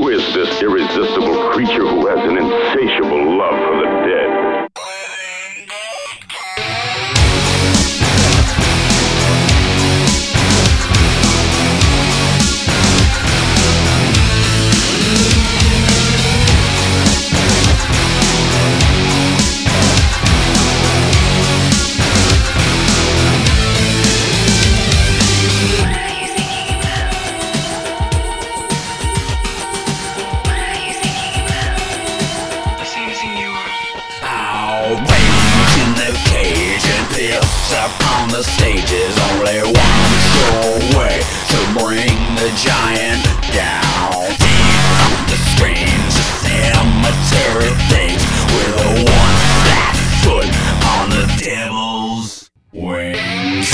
Who is this irresistible creature who has an insatiable love for the dead? In the cage and piss up on the stages. Only one sure way to bring the giant down. Deep on the screens, cemetery things with a one flat foot on the devil's wings.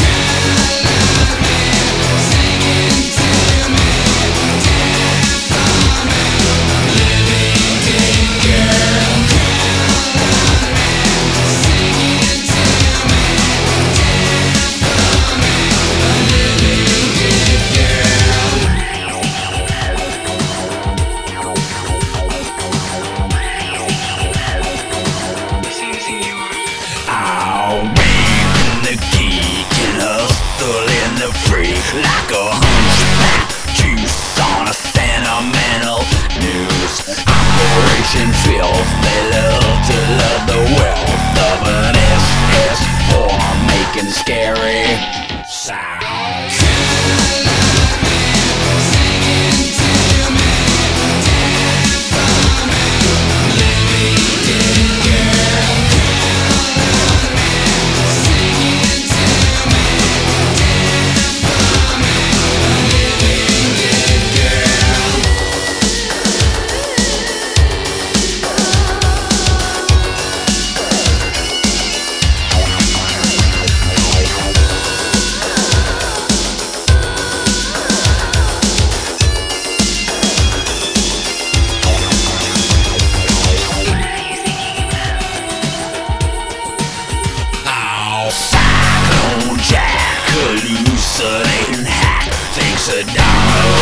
Like a hunchback juice on a sentimental news operation filth. They love to love the wealth of an SS whore making scary sounds. Cyclone Jack, hallucinating hack, thinks a domino